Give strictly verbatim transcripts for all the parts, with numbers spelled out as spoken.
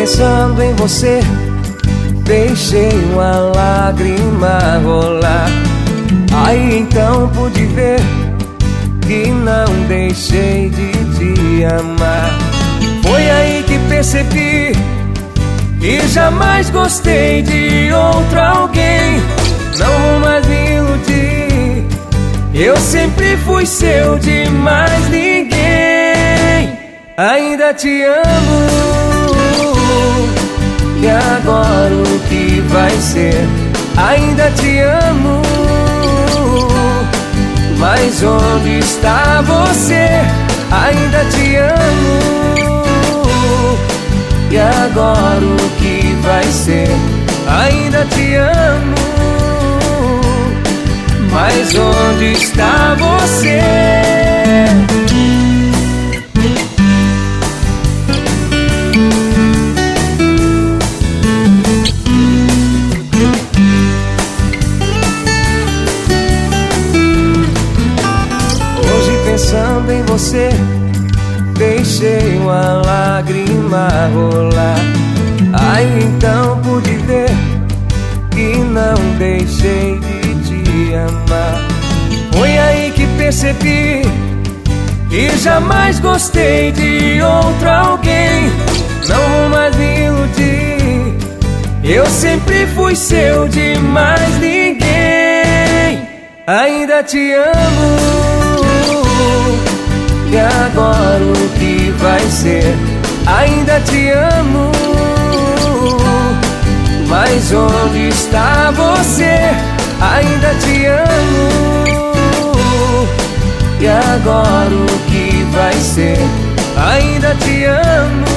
pensando em você, deixei uma lágrima rolar. Aí então pude ver que não deixei de te amar. Foi aí que percebi que jamais gostei de outro alguém. Não vou mais me iludir, eu sempre fui seu de mais ninguém. Ainda te amo, e agora o que vai ser? Ainda te amo, mas onde está você? Ainda te amo, e agora o que vai ser? Ainda te amo, mas onde está você? Pensando em você, deixei uma lágrima rolar. Aí então pude ver que não deixei de te amar. Foi aí que percebi que jamais gostei de outro alguém. Não vou mais me iludir, eu sempre fui seu de mais ninguém. Ainda te amo, e agora o que vai ser? Ainda te amo, mas onde está você? Ainda te amo, e agora o que vai ser? Ainda te amo,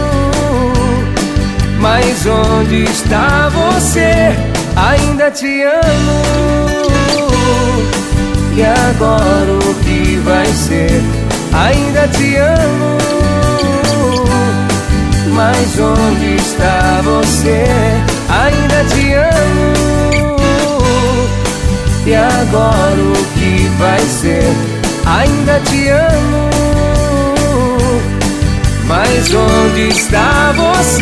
mas onde está você? Ainda te amo, e agora o que vai ser? Ainda te amo, mas onde está você? Ainda te amo, e agora o que vai ser? Ainda te amo, mas onde está você?